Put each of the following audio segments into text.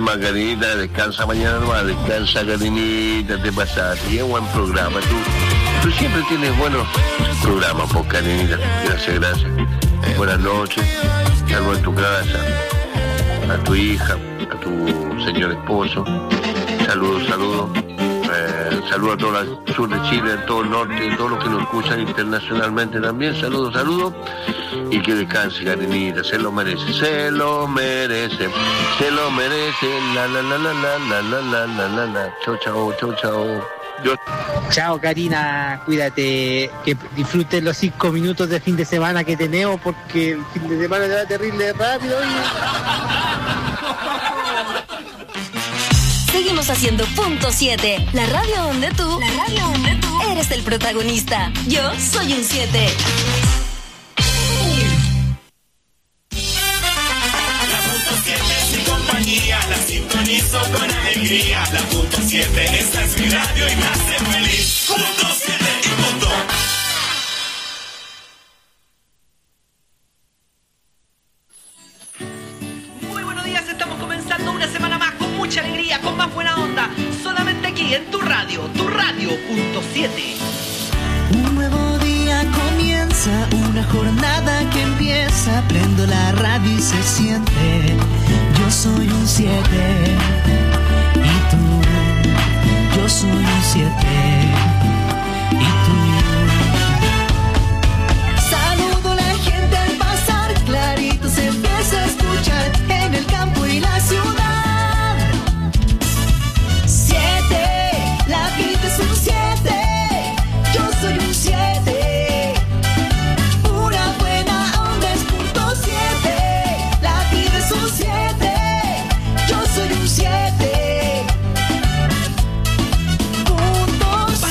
calma, Karinita, descansa mañana nomás, descansa, Karinita, te pasaste. Y es buen programa, tú siempre tienes buenos programas, por Karinita. Gracias. Buenas noches, saludos a tu casa, a tu hija, a tu señor esposo. Saludos. Saludos a todo el sur de Chile, a todo el norte, a todos los que nos escuchan internacionalmente también. Saludos. Y que descanse, Karinita, se lo merece. La. Chau. Chao, Karina, cuídate, que disfruten los 5 minutos de fin de semana que tenemos, porque el fin de semana va terrible rápido. Seguimos haciendo punto 7, la radio donde tú eres el protagonista. Yo soy un 7. La sintonizo con alegría. La punto 7, esta es mi radio y me hace feliz. Punto 7 y punto. Muy buenos días, estamos comenzando una semana más con mucha alegría, con más buena onda. Solamente aquí en tu radio punto 7. Un nuevo día comienza, una jornada que empieza. Prendo la radio y se siente. Yo soy un 7 y tú. Yo soy un 7 y tú. Saludo a la gente al pasar, clarito se empieza a escuchar en el campo y la ciudad. 7, la vida es un 7. Yo soy un 7. Pura buena onda es punto 7. La vida es un 7. Yo soy un 7. Punto 7.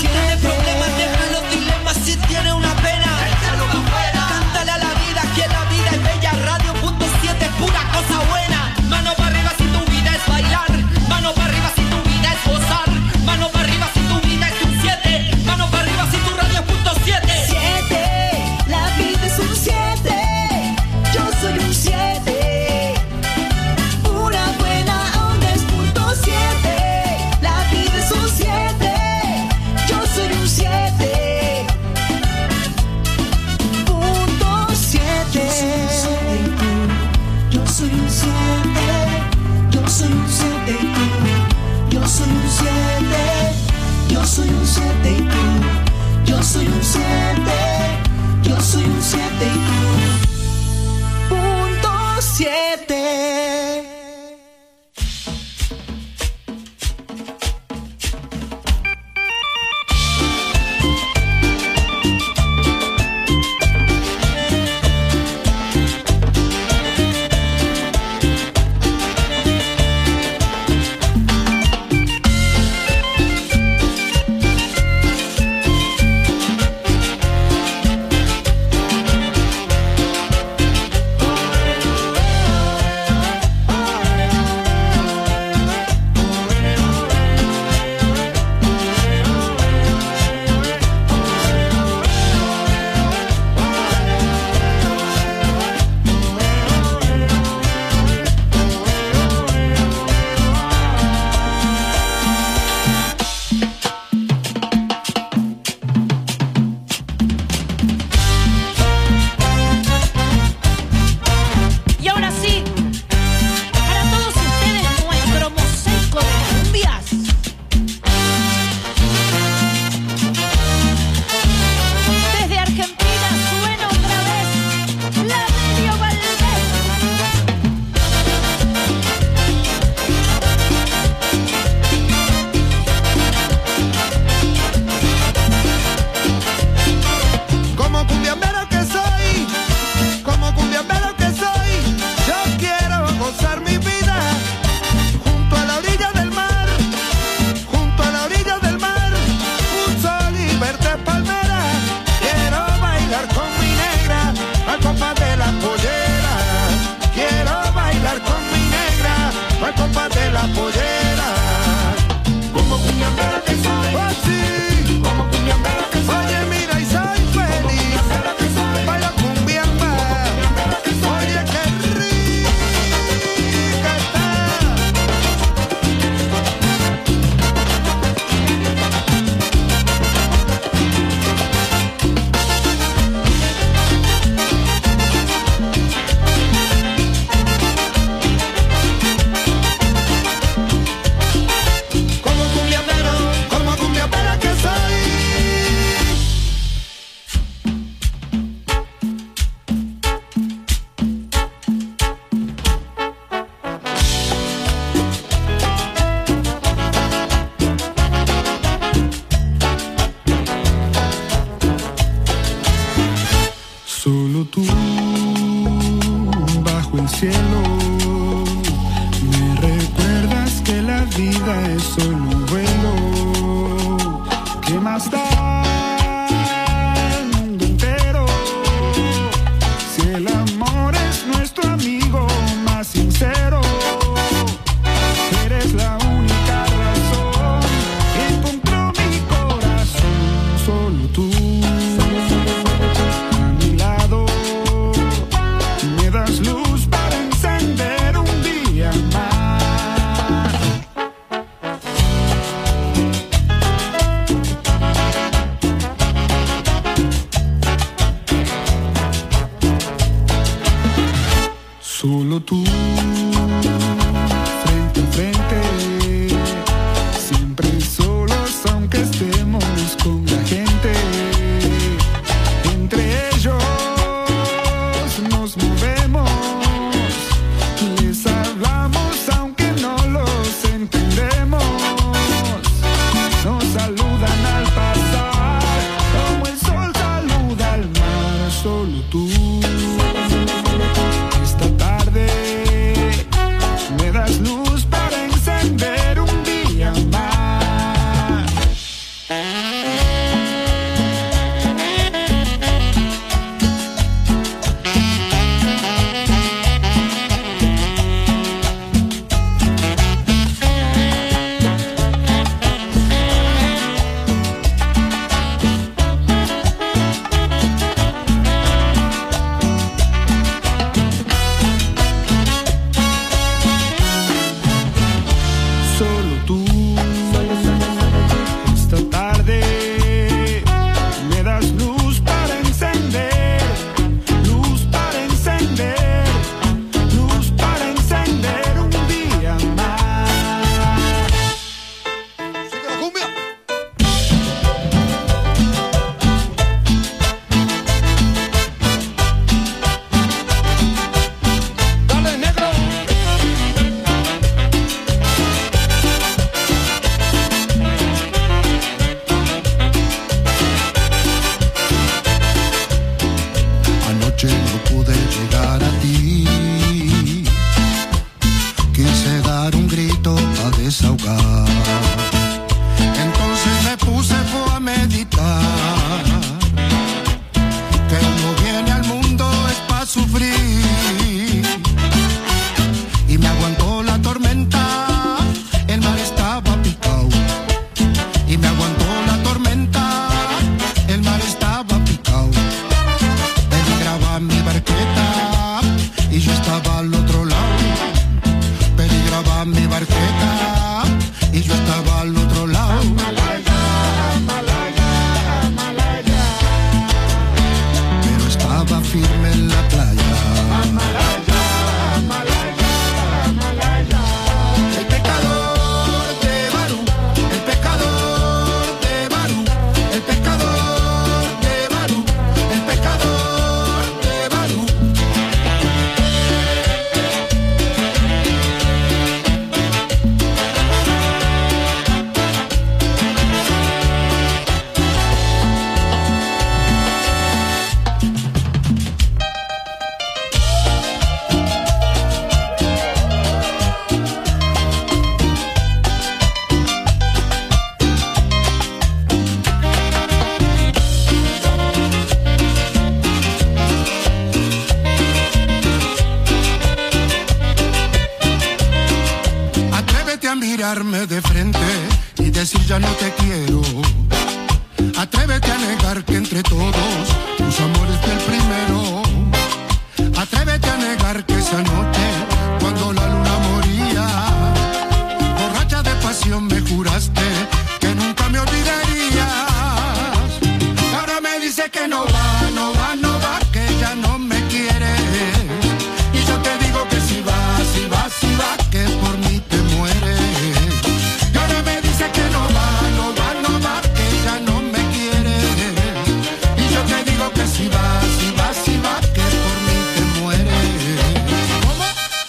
mirarme de frente y decir ya no te quiero. Atrévete a negar que entre todos tus amores fui el primero. Atrévete a negar que esa noche, cuando la luna moría, borracha de pasión me juraste que nunca me olvidarías. Ahora me dice que no va, no va, no va, que ya no me quiere. Y yo te digo que si va, si va, si va, que por mí te mueres. Y ahora me dice que no va, no va, no va, que ya no me quiere. Y yo te digo que si va, si va, si va, que por mí te mueres. ¿Cómo?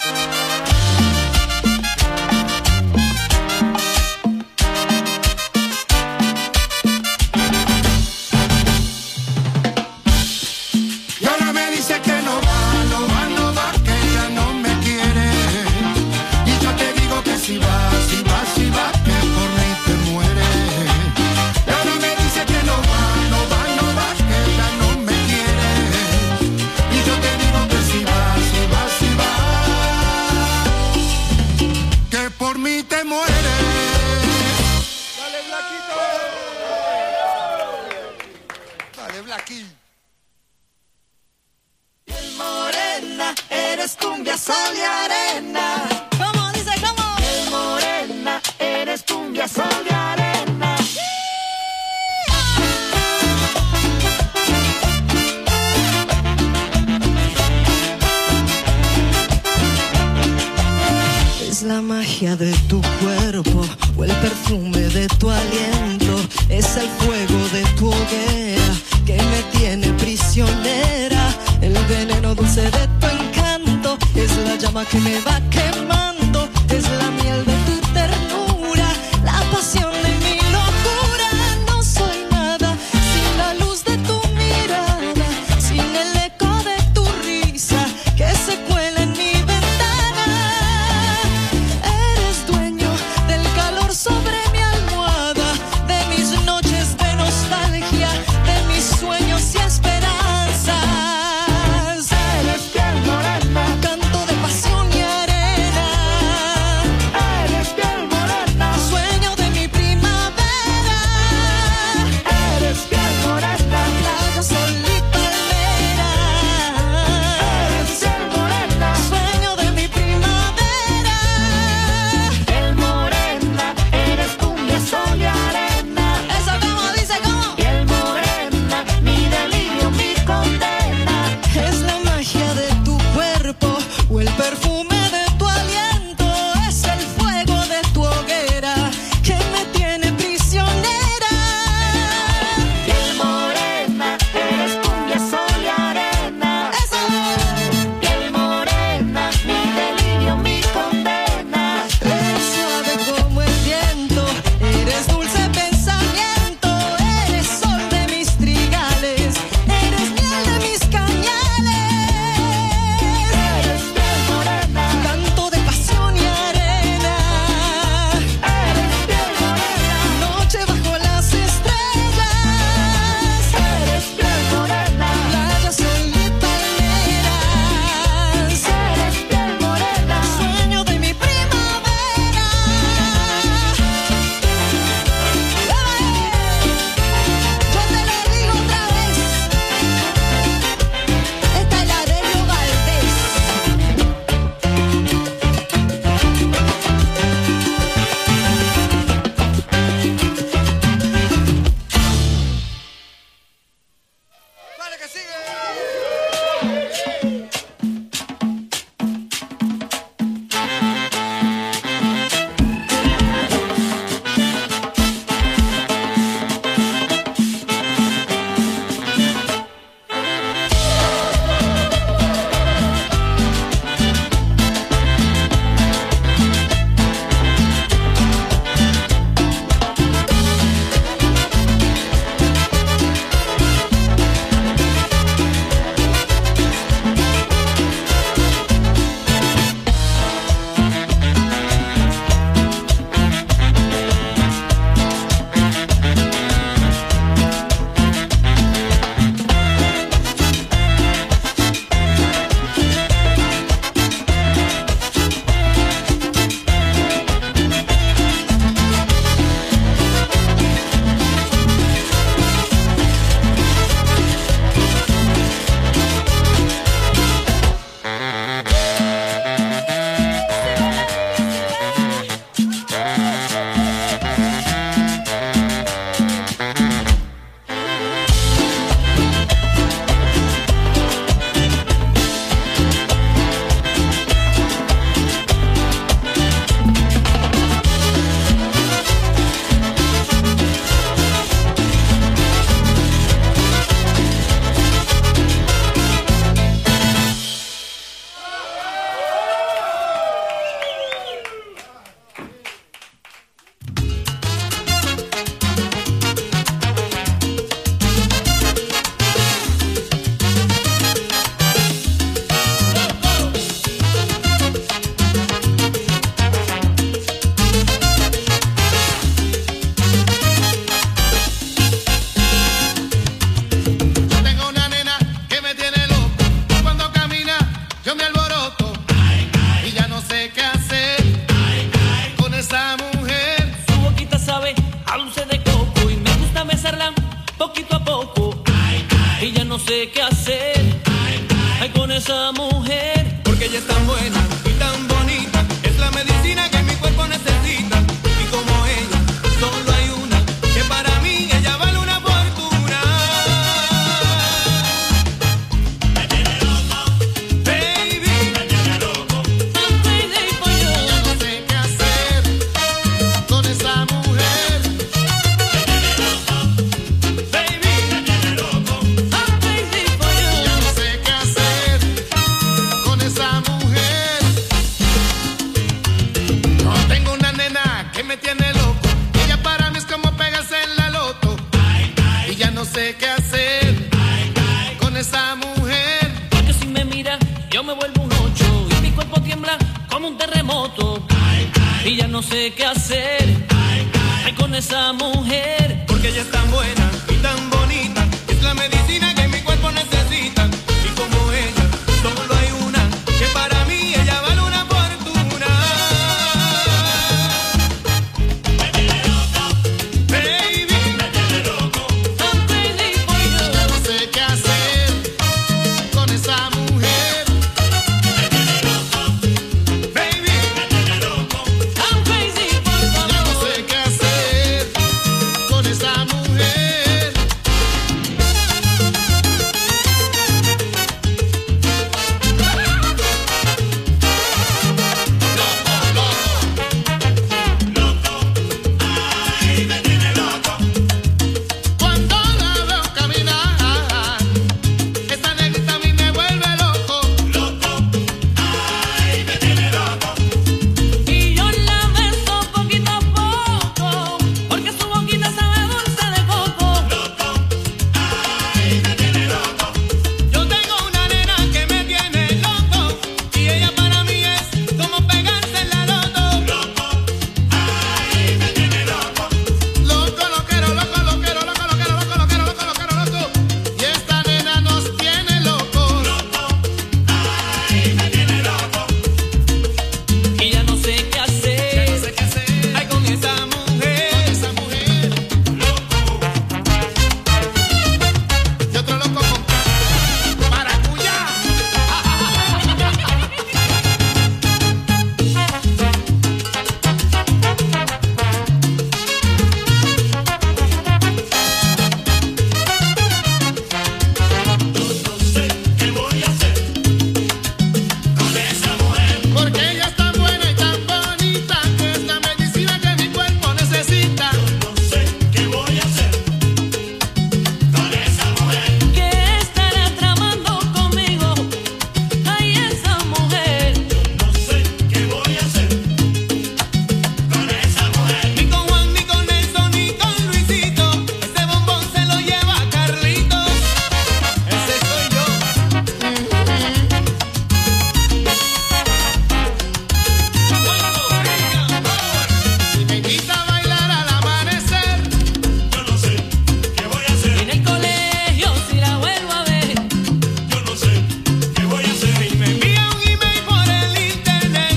Y ahora me dice que no va, no va, no va, que ya no me quiere. Y yo te digo que si va, si va, si va, que por mí te muere. Y ahora me dice que no va, no va, no va, que ya no me quiere. Y yo te digo que si va, si va, si va, que por mí te muere. Dale, Blaquito. Dale, Blaquito. Morena, eres cumbia, sal y arena. ¿Cómo dice? ¿Cómo? Morena, eres cumbia, sal y arena. Es la magia de tu cuerpo o el perfume de tu aliento. Es el fuego de tu hoguera que me tiene prisionera. El veneno dulce de tu encanto es la llama que me va quemando. Es la miel de tu ternura, la pasión de mi locura. No soy nada sin la luz de tu mirada, sin el eco de tu risa que se cuela en mi ventana. Eres dueño del calor sobre mi almohada, de mis noches de nostalgia, de mis sueños y esperanzas. Eres piel morena, canto de pasión y arena. poquito a poco. Y ya no sé qué hacer. Ay, con esa mujer. Porque ella es tan buena y tan bonita. Es la medicina que mi cuerpo necesita. Y como ella, solo hay una. Que para mí ella vale una fortuna. Me tiene loco, baby. Me tiene loco. I'm crazy for you. Ya no sé qué hacer con esa mujer. Me tiene loco, baby. Me tiene loco. I'm crazy for you. Ya no sé qué hacer con esa mujer. No tengo una nena que me tiene loco. Ella para mí es como pegarse en la loto. Y ya no sé qué hacer con esa mujer. Porque si me mira, yo me vuelvo un 8 y mi cuerpo tiembla como un terremoto. Y ya no sé qué hacer ay, con esa mujer. Porque ella es tan buena y tan bonita. Es la medicina que mi cuerpo necesita. Y como ella, solo hay una. Que para mí ella vale una fortuna. Me tiene loco, baby. Me tiene loco. I'm crazy for you. Ya no sé qué hacer con esa mujer. Baby, I'm crazy for you. Ya no sé qué hacer con esa mujer. Cuando la veo caminar, esta negrita a mí me vuelve loco. Y yo la beso poquito a poco, porque su boquita sabe dulce de coco. Yo tengo una nena que me tiene loco, y ella para mí es como pegarse en la loto. Loco, loquero, loco, loquero, loco, loquero, loco, loquero, loco, loquero, loco. Y esta nena nos tiene locos. Y ya no sé qué hacer, ay, con esa mujer. Con esa mujer. Y otro loco con maracuyá. Porque ella es tan buena y tan bonita, que es la medicina que mi cuerpo necesita. ¿Qué estará tramando conmigo? Ay, esa mujer. Ni con Juan, ni con Nelson, ni con Luisito. Ese bombón se lo lleva Carlitos. Ese soy yo. Si me invita a bailar al amanecer, En el colegio, si la vuelvo a ver. Si me envía un email por el internet.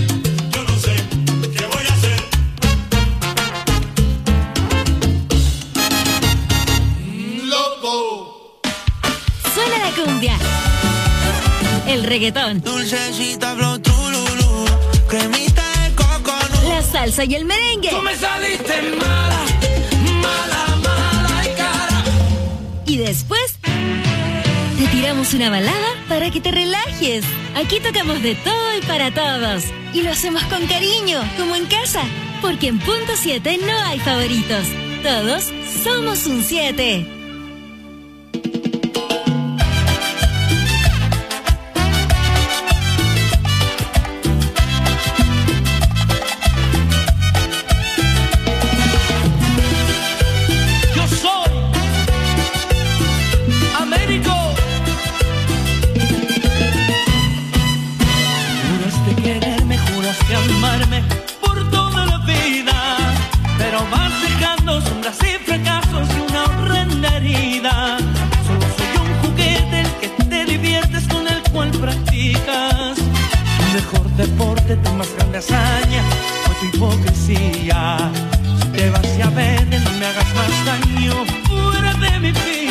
loco. Suena la cumbia, el reggaetón, Dulcecita, flow, trululú, cremita de coco, la salsa y el merengue. Tú me saliste mala, mala, mala y cara. Y después te tiramos una balada para que te relajes. Aquí tocamos de todo y para todos. Y lo hacemos con cariño, como en casa. Porque en punto 7 no hay favoritos. Todos somos un 7. Yo soy Américo. Juraste quererme, juraste amarme por toda la vida, pero vas dejando sombras y fracasos y una horrenda herida. Solo soy un juguete el que te diviertes, con el cual practicas tu mejor deporte, tu más grande hazaña fue tu hipocresía. Si te vas, ya vete, no me hagas más daño fuera de mi vida.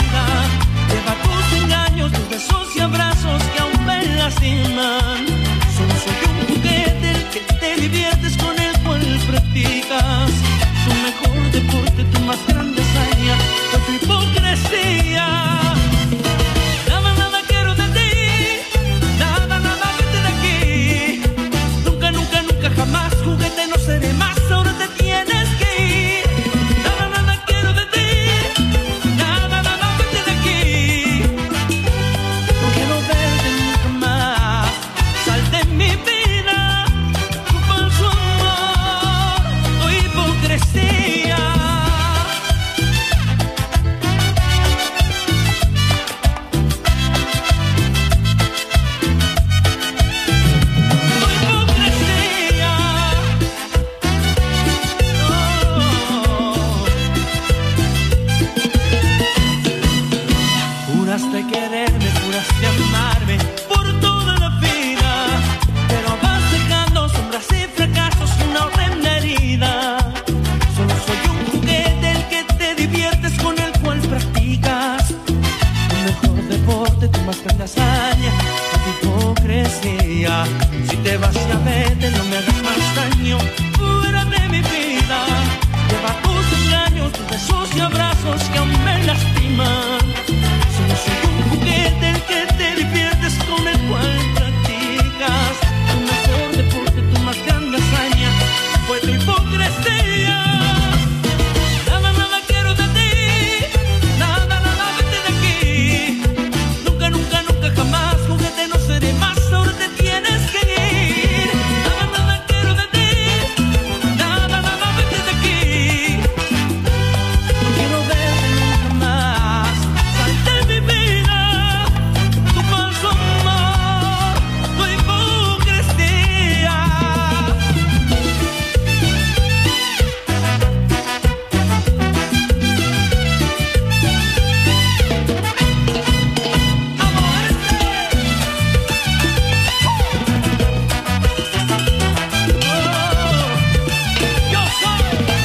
fuera de mi vida. Lleva tus engaños, tus besos y abrazos que aún me lastiman. Solo soy un juguete el que te diviertes, con el cual practicas tu mejor deporte, tu más grande hazaña fue tu hipocresía. Nada, nada quiero de ti, nada, nada vete de aquí. Nunca, nunca, nunca jamás, juguete no seré más, ahora te tienes que ir. Nada, nada quiero de ti, nada, nada vete de aquí. No quiero verte nunca más, salte de mi vida, tu falso amor, tu hipocresía. Yo soy.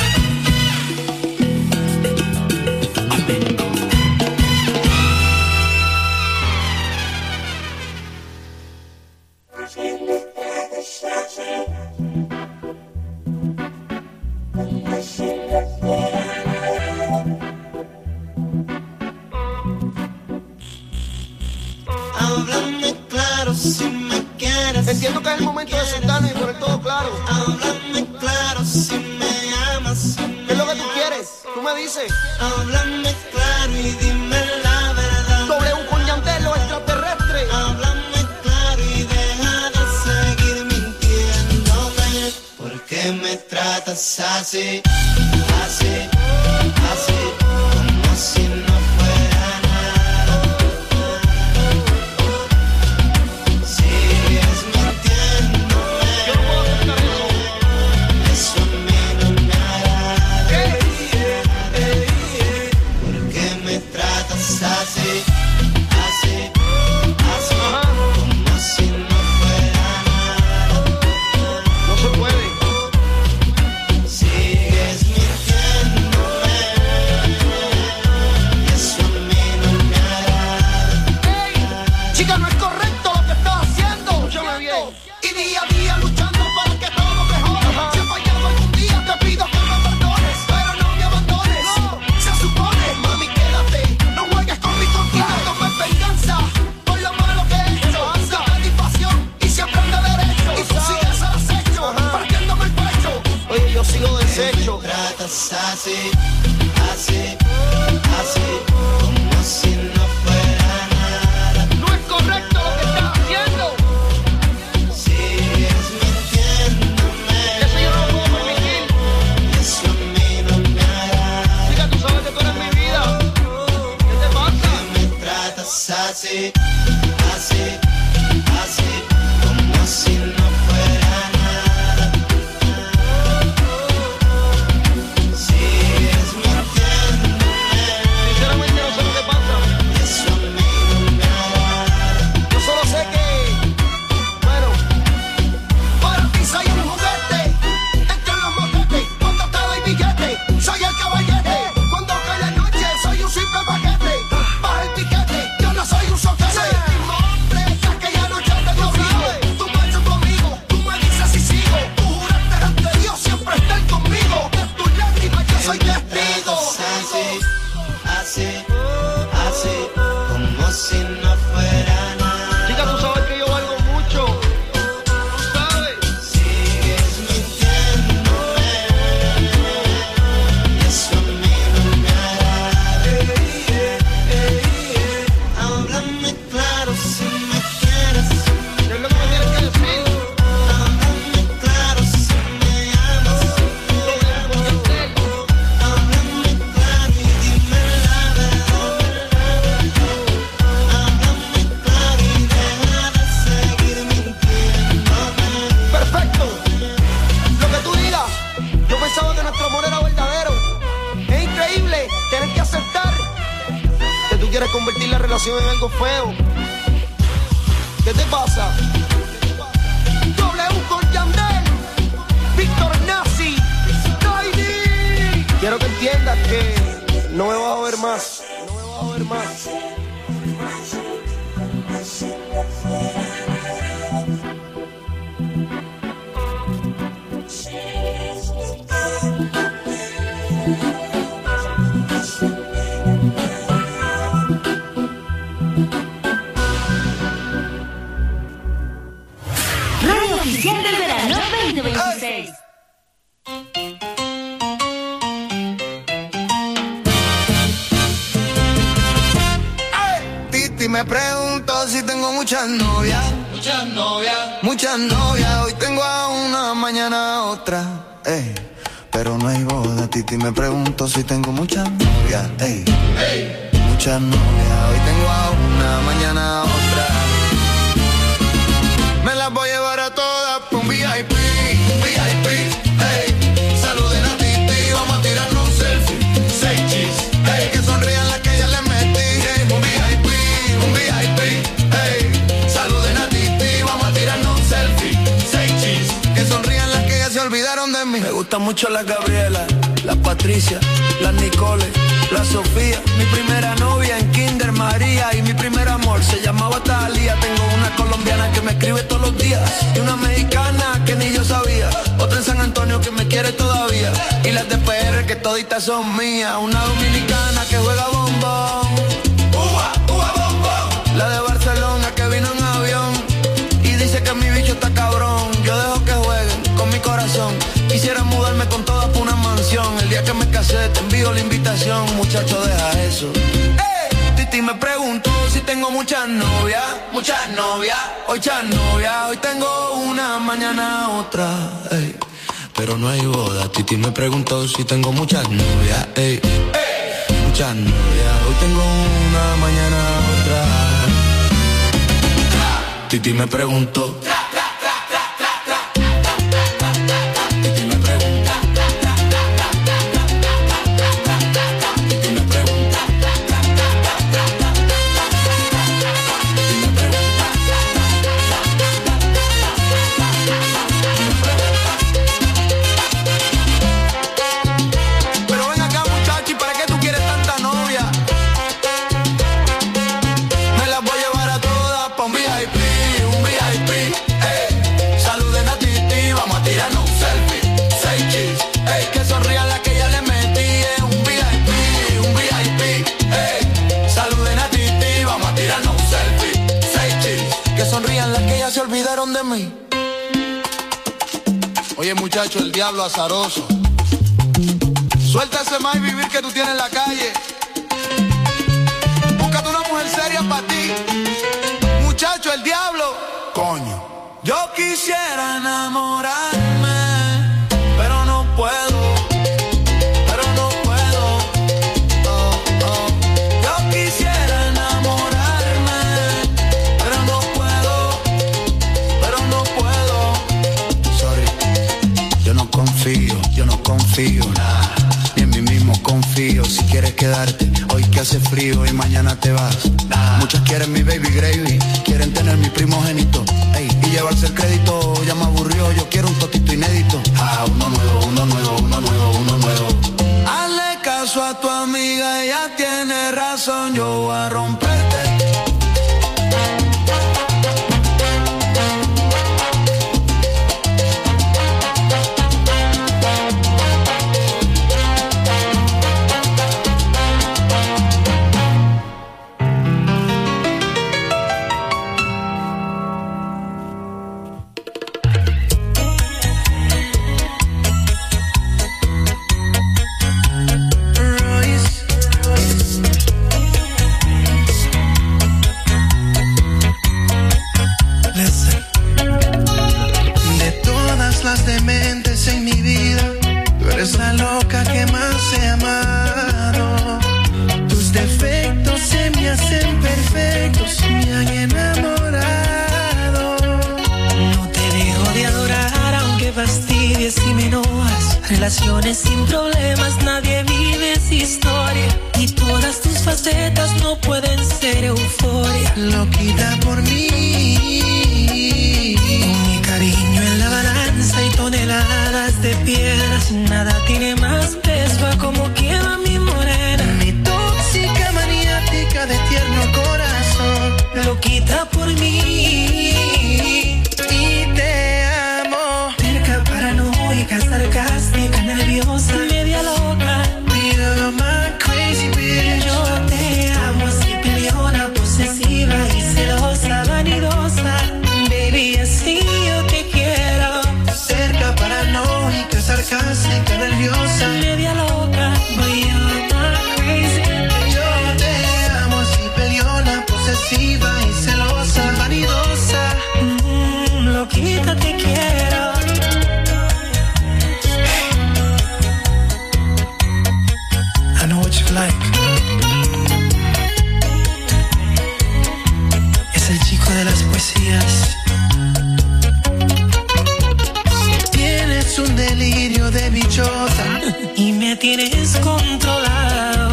Háblame claro si me quieres. Entiendo que es el momento de sentarnos y poner todo claro. Háblame claro si me amas. ¿Qué es lo que tú quieres? Tú me dices. Háblame claro y dime la verdad. W con Yandel, los extraterrestres. Háblame claro y deja de seguir mintiéndome. ¿Por qué me tratas así? Así, así, como si no fuera nada. Sigues mintiéndome. Yo no puedo aceptar eso. Eso a mí no me agrada. ¿Por qué me tratas así? Así, así, como si no fuera nada. No se puede. Sigues mintiéndome. Y eso a mí no me agrada. Chica, no es correcto lo que estás haciendo. Escúchame bien. Y día a día luchando para que todo mejore. Si he fallado algún día, te pido que me perdones. Pero no me abandones. Se supone, mami, quédate. No juegues con mi conquista. Toma venganza por lo malo que he hecho. Satisfacción y siempre anda derecho. Y tú sigues al acecho, partiéndome el pecho. Oye, yo sigo deshecho. Tratas así, así, así, como si no fuera nada. No es correcto lo que estás haciendo. Sigues mintiéndome. Eso yo no lo puedo permitir. Eso a mí no me agrada. Chica, tú sabes que tú eres mi vida. ¿Qué te pasa? Me tratas así, así, así, como si no fuera nada. Sigues mintiéndome. Sinceramente no sé lo que pasa. Eso a mí no me agrada. Yo solo sé que, bueno, para ti soy un juguete entre los motetes. Cuando te doy billete, soy el caballete. Cuando cae la noche, soy un simple paquete. Baja el piquete, yo no soy un soquete. Soy el mismo hombre que aquella noche te dio frío. Tú marchas conmigo, tú me dices si sigo. Tú juraste ante Dios siempre estar conmigo. De tus lágrimas yo soy testigo. Así, así, así, como si no fuera nada. Chica, tú sabes que yo valgo mucho. Tú sabes. Sigues mintiéndome. Y eso a mí no me agrada. Háblame claro si me quieres. ¿Qué es lo que me tienes que decir? Háblame claro si me amas. Háblame claro y dime la verdad. Háblame claro y deja de seguir mintiéndome. Perfecto. Lo que tú digas. Yo pensaba que nuestro amor era verdadero. Es increíble tener que aceptar que tú quieres convertir la relación en algo feo. ¿Qué te pasa? W con Yandel, Víctor Nazi, Tiny. Quiero que entiendas que no me vas a ver más. No me vas a ver más. Titi me pregunto si tengo muchas novias. Muchas novias. Muchas novias. Hoy tengo a una, mañana a otra. Ey. Pero no hay boda. Titi me pregunto si tengo muchas novias. Ey. Ey. Muchas novias. Hoy tengo a una, mañana a otra. Me las voy a llevar a todas por un VIP. Un VIP. Ey. Saluden a Titi. Vamos a tirarnos un selfie. 6 cheese. Ey. Que sonrían las que ya les metí. Ey. Un VIP. Un VIP. Ey. Saluden a Titi. Vamos a tirarnos un selfie. 6 cheese. Que sonrían las que ya se olvidaron de mí. Me gusta mucho la Gabriela, la Patricia, la Nicole, la Sofía. Mi primera novia en Kinder María. Y mi primer amor se llamaba Talía. Tengo una colombiana que me escribe todos los días. Y una mexicana que ni yo sabía. Otra en San Antonio que me quiere todavía. Y las de PR que toditas son mías. Una dominicana que juega bombón. Uva, uva, bombón. La de Barcelona que vino en avión. Y dice que mi bicho está cabrón. Yo dejo que jueguen con mi corazón. Quisiera mudarme con todas por una mansión. El día que me casé te envío la invitación. Muchacho, deja eso. Titi me preguntó si tengo muchas novias. Muchas novias. Hoy muchas novias. Hoy tengo una, mañana otra. Ey. Pero no hay boda. Titi me preguntó si tengo muchas novias. Ey. Ey. Muchas novias. Hoy tengo una, mañana otra. Titi me preguntó. Se olvidaron de mí. Oye muchacho, el diablo azaroso. Suelta ese más y vivir que tú tienes en la calle. Búscate una mujer seria para ti. Muchacho, el diablo. Coño. Yo quisiera enamorarme, pero no puedo. Pero no puedo. Oh, oh. Yo quisiera enamorarme, pero no puedo. Pero no puedo. Sorry. Yo no confío, nah. Ni en mí mismo confío. Si quieres quedarte, hoy que hace frío y mañana te vas. Nah. Muchas quieren mi baby gravy, quieren tener mi primogénito, ey, y llevarse el crédito. Ya me aburrió, yo quiero un totito inédito. Ah, uno nuevo, uno nuevo, uno nuevo, uno nuevo. Hazle caso a tu amiga, ella tiene razón. Yo voy a romperte. Dementes en mi vida, tú eres la loca que más he amado. Tus defectos se me hacen perfectos, me han enamorado. No te dejo de adorar aunque fastidies y me enojas. Relaciones sin problemas, nadie vive esa historia. Y todas tus facetas no pueden ser euforia. Loquita por mí, mi cariño en la balanza y toneladas de piedras. Nada tiene más peso a como quema mi morena. Mi tóxica maniática de tierno corazón. Loquita por mí y te amo. Terca, paranoica, sarcástica, nerviosa, media loca. You're my crazy bitch. Yo te amo así peleona, posesiva y celosa, vanidosa. Baby, así yo te quiero. Cerca, paranoica, sarcástica, nerviosa, media loca. You're my crazy bitch. Yo te amo así peleona, posesiva posesiva y celosa, vanidosa. Loquita te quiero. I know what you like. Es el chico de las poesías. Tienes un delirio de bichota y me tienes controlado.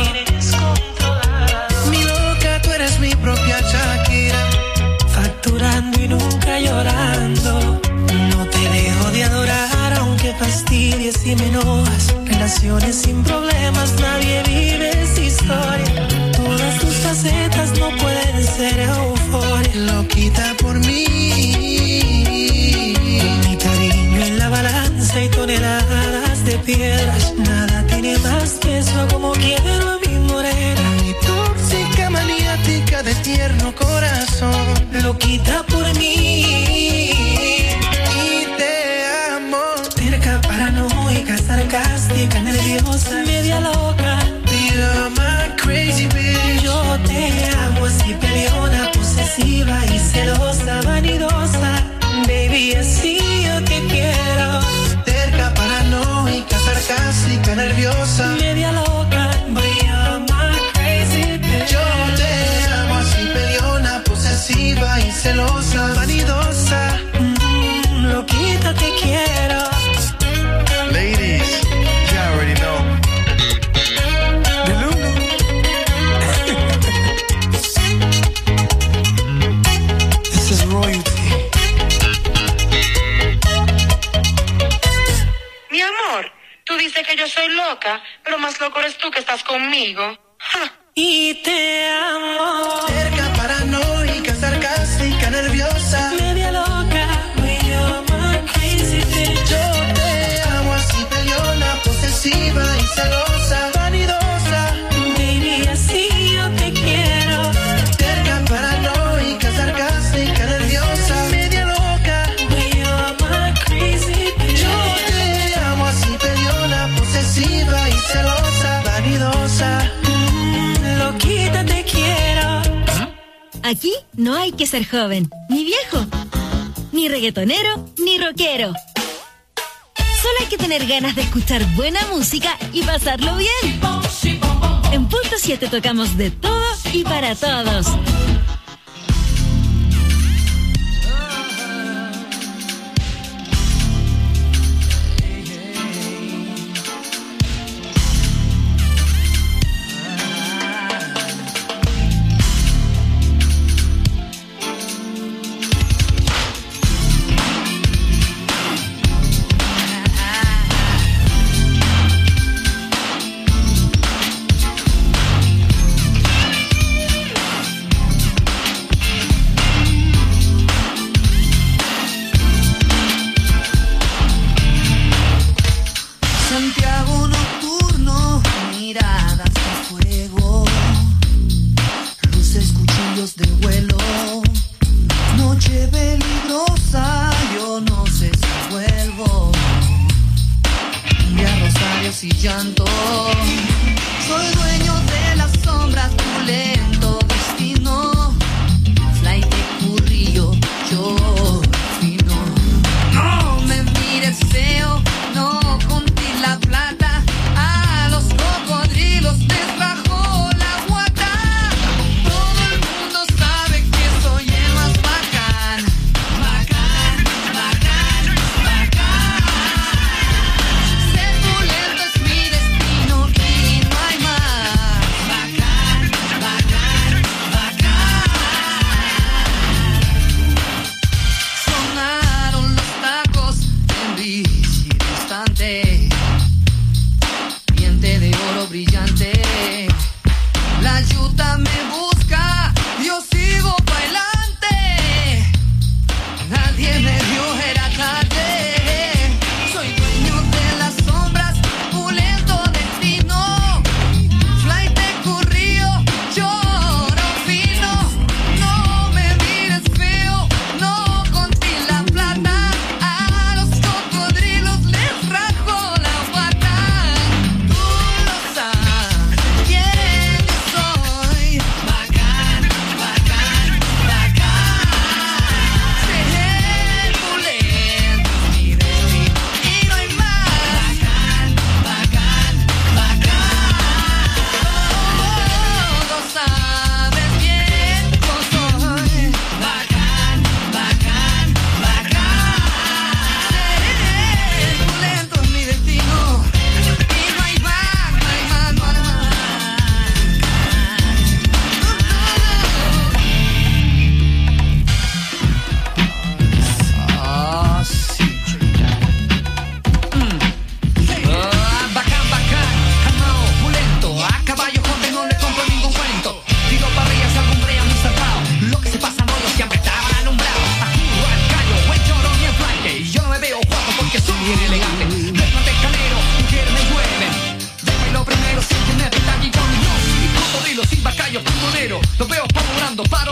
Mi loca, tú eres mi propia Shakira. Facturando y nunca llorando. No te dejo de adorar aunque fastidies y me enojas. Relaciones sin problemas, nadie vive esa historia. Todas tus facetas no pueden ser euforia. Loquita por mí. Mi cariño en la balanza y toneladas de piedras. Nada tiene más peso como quiero a mi morena. Mi tóxica maniática de tierno corazón. Loquita por mí. Y te amo. Terca, paranoica, sarcástica, nerviosa, media loca. You're my crazy bitch. Yo te amo así peleona, posesiva y celosa, vanidosa. Baby, así yo te quiero. Terca, paranoica, sarcástica, nerviosa, media loca. But you're my crazy bitch. Yo te amo así peleona, posesiva y celosa, vanidosa. Loquita te quiero. Ladies, you already know. This is royalty. Mi amor, tú dices que yo soy loca, pero más loco eres tú que estás conmigo. Y te amo. Cerca, paranoica, sarcástica, nerviosa, media loca. You're my crazy bitch. Yo te amo así peleona, posesiva y celosa, vanidosa. Baby, así yo te quiero. Cerca, paranoica, sarcástica, nerviosa, media loca. You're my crazy bitch. Yo te amo así peleona, posesiva y celosa, vanidosa. Loquita te quiero. Aquí no hay que ser joven, ni viejo, ni reggaetonero, ni rockero. Solo hay que tener ganas de escuchar buena música y pasarlo bien. En Punto 7 tocamos de todo y para todos. Santiago nocturno, miradas de fuego, luces, cuchillos de vuelo, noche peligrosa, yo no sé si vuelvo, ya rosarios y llanto, soy dueño de las sombras, tu lento destino, flight de currillo, yo fino, no me mires feo, no la plata, a los cocodrilos les bajó la guata. Todo el mundo sabe que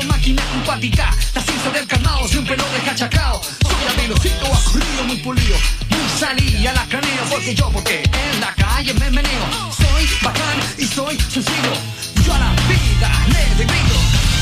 máquina simpática, la ciencia del calmao, siempre lo deja chacao. Soy habilosito, acudido, muy pulido, muy salí a la caneo, porque en la calle me meneo. Soy bacán y soy sencillo, yo a la vida le doy brillo.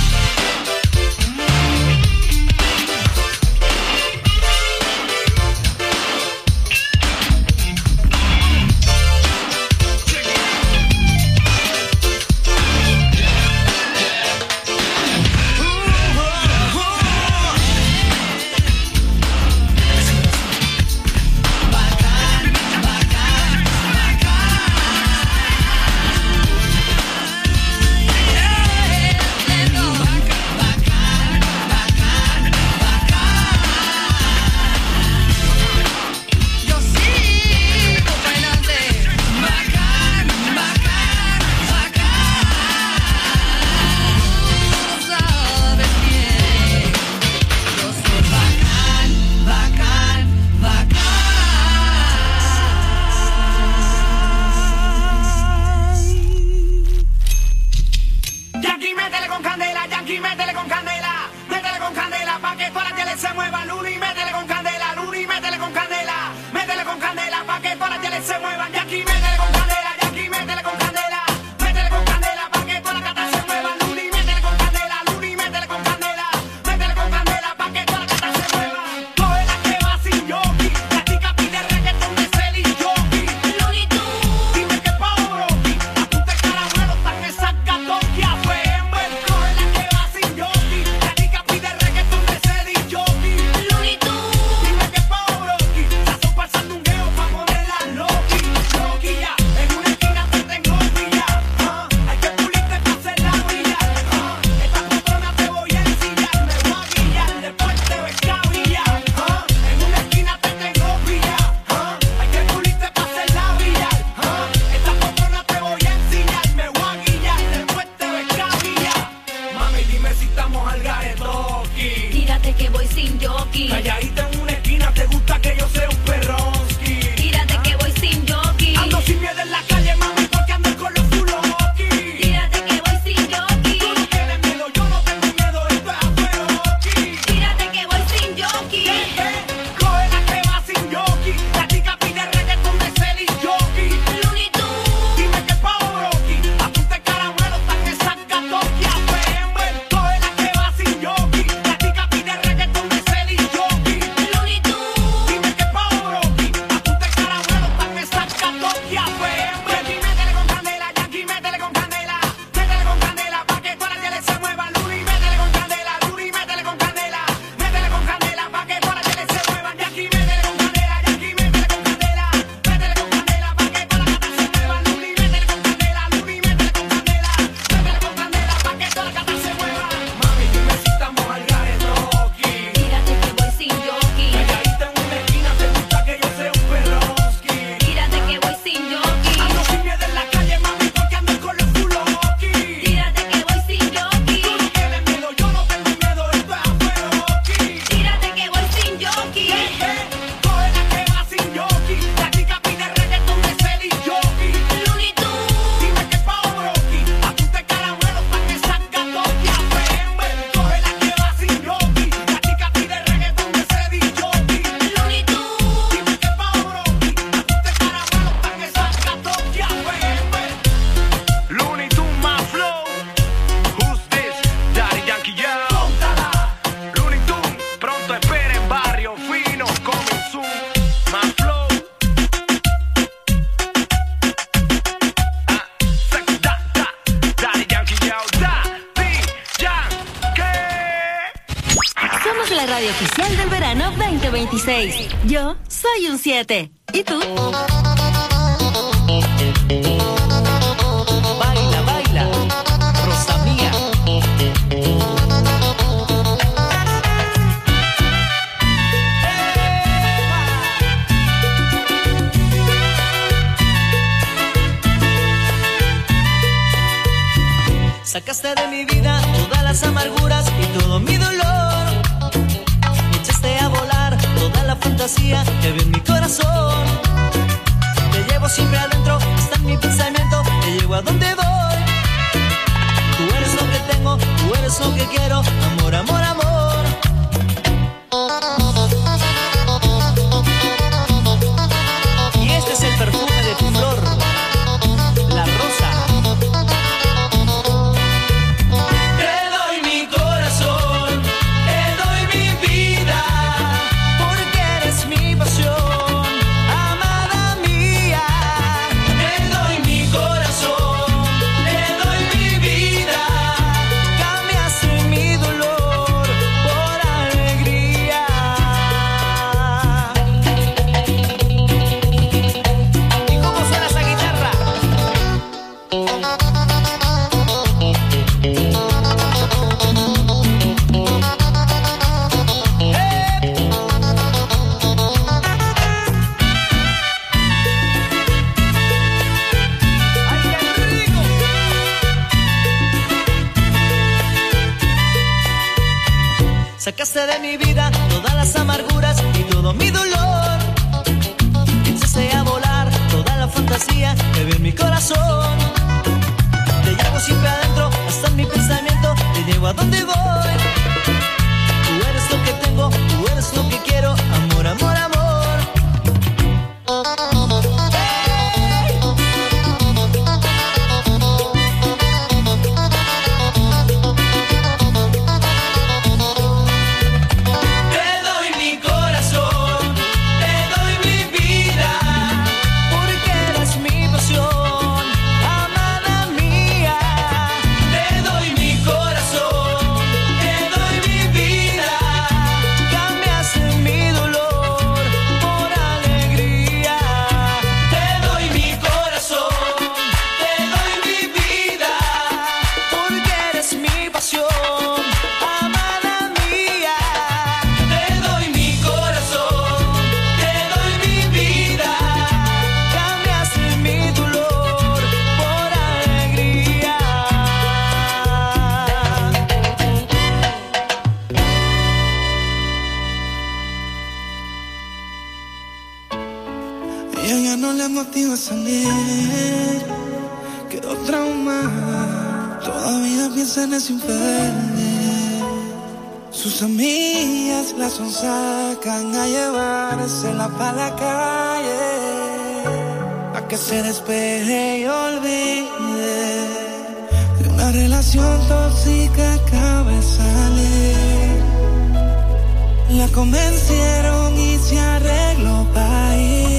La radio oficial del verano 2026. Yo soy un 7. ¿Y tú? Baila, baila, Rosa mía. Sacaste de mi vida todas las amarguras y todo mi dolor. Me echaste a volar toda la fantasía que había en mi corazón. Te llevo siempre adentro, está en mi pensamiento, te llevo a donde voy. Tú eres lo que te tengo, tú eres lo que quiero. Amor, amor, amor. Y este es el perfume de tu flor, la rosa. Te doy mi corazón, te doy mi vida, porque eres mi pasión, amada mía. te doy mi corazón, te doy mi vida, Cambiaste mi dolor por alegría. ¿Y cómo suena esa guitarra? Sacaste de mi vida todas las amarguras y todo mi dolor. Echaste a volar toda la fantasía que vi en mi corazón. Te llevo siempre adentro, hasta en mi pensamiento, te llevo a donde voy. Tú eres lo que tengo, tú eres lo que quiero. Amor, amor, amor. te doy mi corazón, te doy mi vida, Porque eres mi pasión, amada mía. te doy mi corazón, te doy mi vida, Cambiaste mi dolor por alegría. te doy mi corazón, te doy mi vida, Porque eres mi pasión, amada mía. te doy mi corazón, te doy mi vida, Cambiaste mi dolor por alegría. Ella ya no le motiva a salir, quedó traumada, todavía piensa en ese infeliz. Sus amigas la sonsacan a llevársela pa' la calle, a que se despeje y olvide de una relación tóxica que acaba de salir. La convencieron y se arregló pa'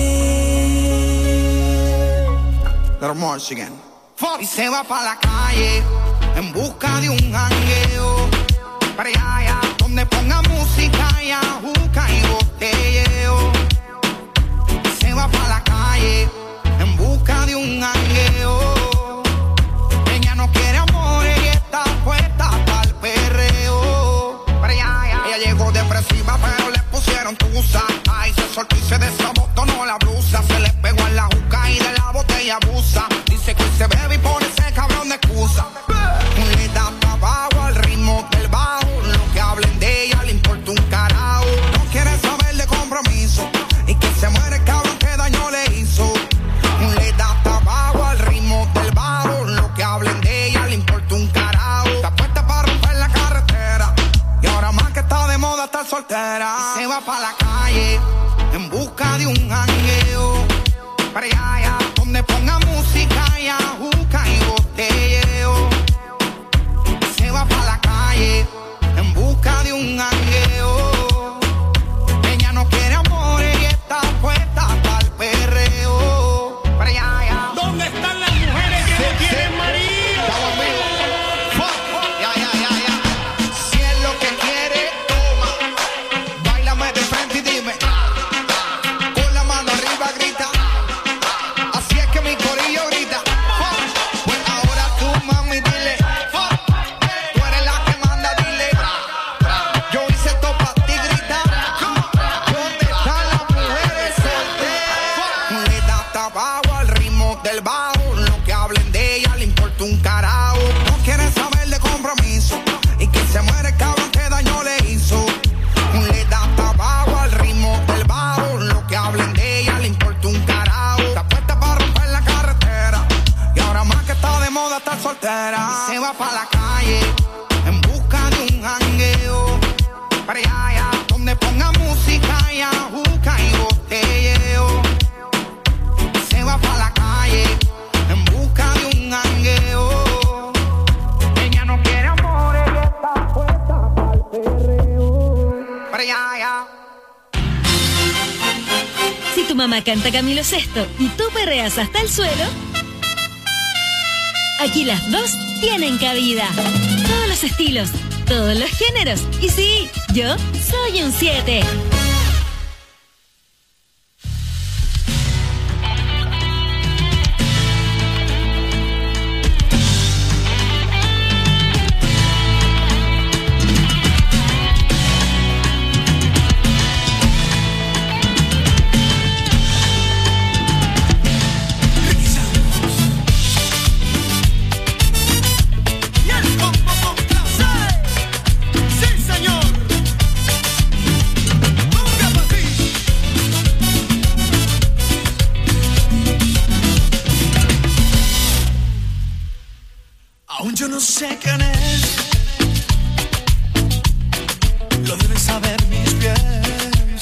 ir. Little more again. Y se va pa' la calle en busca de un jangueo, para allá, donde ponga música y ajuca y botelleo. Y se va pa' la calle en busca de un jangueo. Ella no quiere amor y está puesta pa'l perreo. Para allá, ella llegó depresiva pero le pusieron tusa. Ay, se soltó y se desabotonó la blusa. Se le pegó en la juca y de la botella abusa. Dice que se bebe y pone ese cabrón de excusa. Le da pa' abajo al ritmo del bajo. Lo que hablen de ella le importa un carajo. No quiere saber de compromiso y que se muere el cabrón que daño le hizo. Le da pa' abajo al ritmo del bajo. Lo que hablen de ella le importa un carajo. Está puesta para romper la carretera y ahora más que está de moda estar soltera. Y se va pa' la calle en busca de un jangueo, para allá, donde ponga música y ajuca y botelleo. Se va pa' la calle en busca de un jangueo. Ella no quiere amor y está puesta pa'l perreo. Para allá, ¿Dónde están las mujeres que no tienen marido? Si es lo que quiere, toma. Báilame de frente y dime. Con la mano arriba grita. Así es que mi corillo grita. Pues ahora tú, mami, dile. Tú eres la que manda, dile. Yo hice esto pa' ti, grita. ¿Dónde están las mujeres solteras? Le da tabaco al ritmo del bajo. Lo que hablen de ella le importa un carajo. No quiere saber de compromiso y que se muere el cabrón que daño le hizo. Le da tabaco al ritmo del bajo. Lo que hablen de ella le importa un carajo. Está puesta para romper la carretera y ahora más que está de moda estar soltera. Se va pa' la calle tu mamá canta Camilo Sesto y tú perreas hasta el suelo, aquí las dos tienen cabida. Todos los estilos, todos los géneros. Y sí, yo soy un 7. Aún yo no sé quién es, lo deben saber mis pies.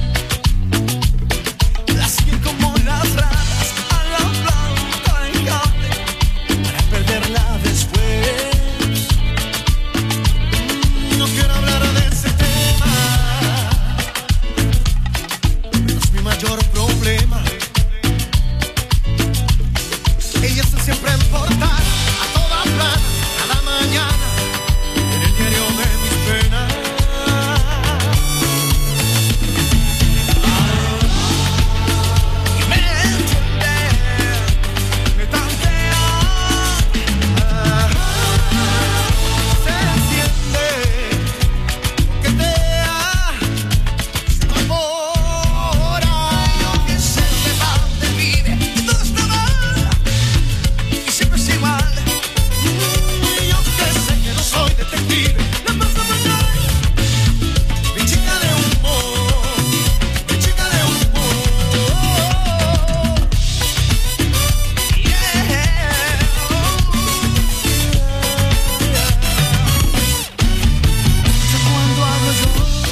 La siguen como las ratas a la planta en cable para perderla después. No quiero hablar de ese tema, pero es mi mayor problema. Ella está siempre en portada, cada mañana en el diario de mis penas. Y me entiende, me tantea, se enciende, coquetea, se enamora. Yo que sé de dónde vive y todo está mal y siempre es igual. Soy detective, la paso fatal. Mi chica de humor, mi chica de humor. Yeah. Cuando hablo yo,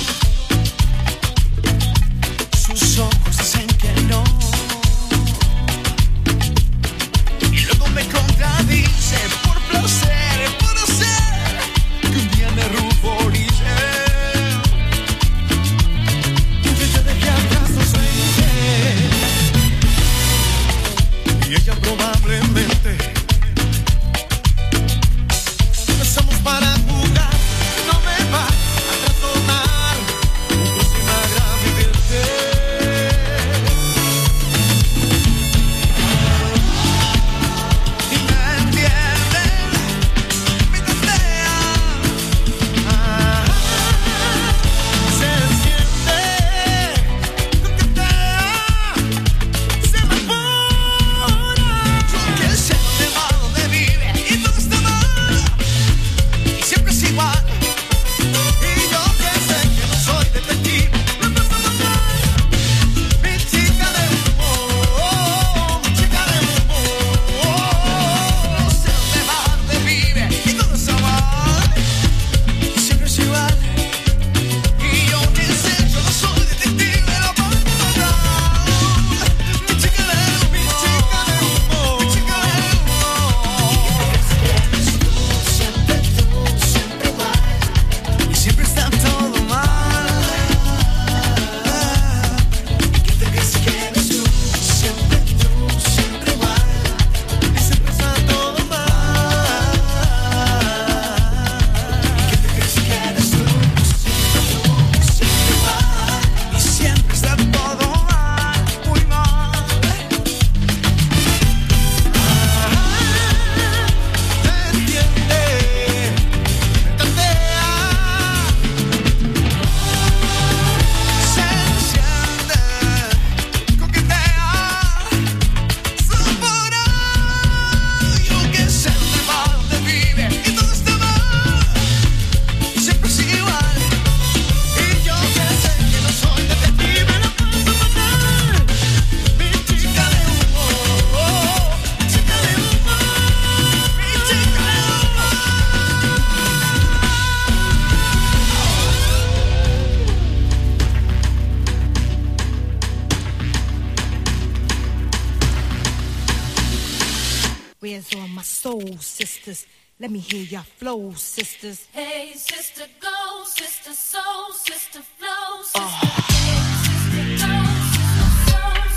sus ojos dicen que no. Y luego me contradice por placer, por hacer que un día me ruborice. Que te dejé atrás los 20 y ella probablemente empezamos para jugar. No me va a trastornar tu próxima gravidez. Y me entienden, me tantea, se enciende, coquetea, se evapora. Yo que sé de dónde vive y todo está mal y siempre es igual. Y yo que sé que no soy detective, me pasa fatal. Mi chica de humor, mi chica de humor. Sé de dónde vive y todo está mal y siempre es igual. Y yo que sé, yo no soy detective, lo paso fatal. Mi chica de humor, mi chica de humor, mi chica de humor. Siempre igual y siempre está todo mal. ¿Qué te crees que eres tú? Siempre igual y siempre está todo mal. ¿Qué te crees que eres tú? Siempre igual y siempre está todo mal, muy mal. Te entiende, me tantea, se enciende, coquetea, se evapora. Yo que sé de dónde vive y todo está mal y siempre es igual. Y yo que sé que no soy detective, lo paso fatal. Mi chica de humor, mi chica de humor, mi chica de humor. Where's all my soul sisters? Let me hear your flow, sisters. Hey, sister, go, sister, soul, sister, flow, sister. Oh. Hey, sister, go, sister, soul,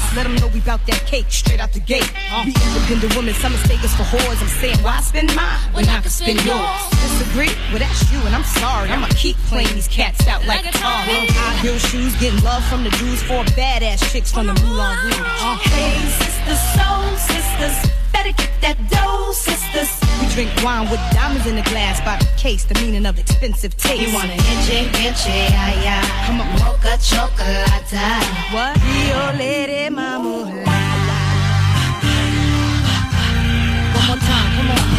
Let them know we bout that cake straight out the gate. Be independent women, some mistake us for whores. I'm saying, why spend mine when I can spend yours? Disagree? Well, that's you, and I'm sorry. I'ma keep playing these cats out like a car. High heel shoes, getting love from the dudes, 4 badass chicks from the Moulin Rouge. Hey, sisters, soul sisters, better get that dough, sisters. We drink wine with diamonds in the glass by the case, the meaning of expensive taste. You want an inche, ay, ay. Come on, mocha chocolate. What? Rio Lady Mama. One more time, come on.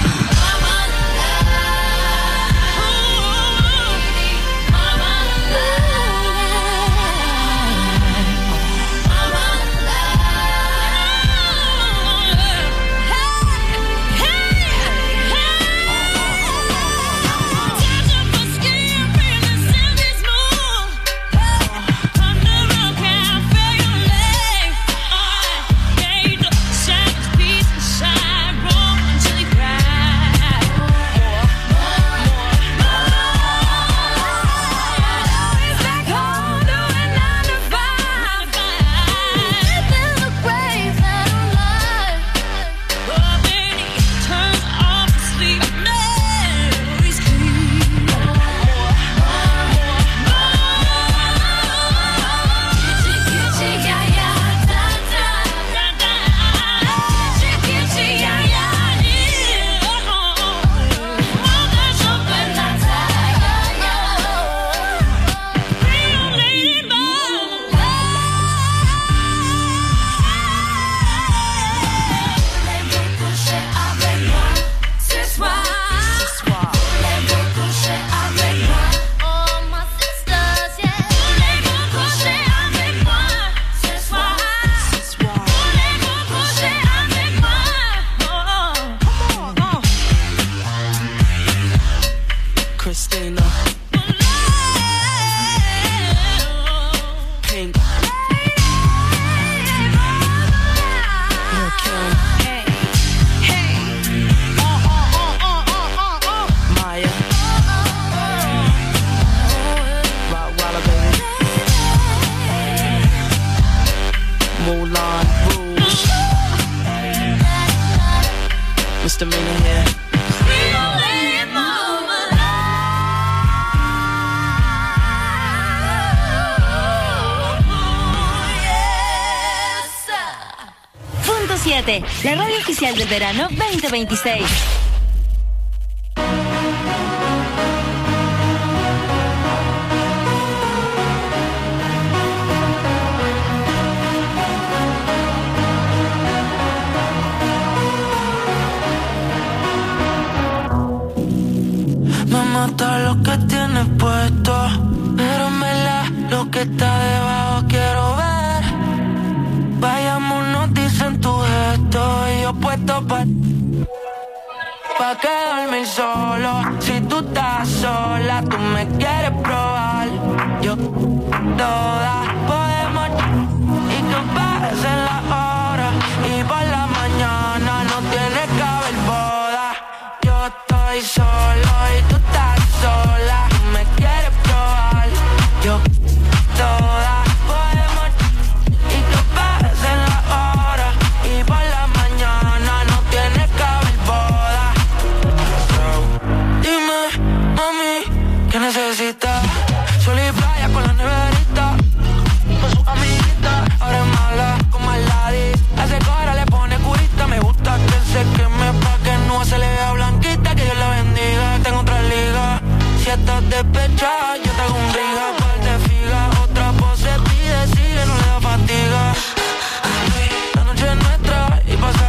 La radio oficial del verano 2026. Me mata lo que tienes puesto, pero en verdad lo que está debajo quiero ver. Vayámonos, dicen tu gesto y yo puesto pa' quedarme solo. Si tú estás sola, tú me quieres probar. Yo toda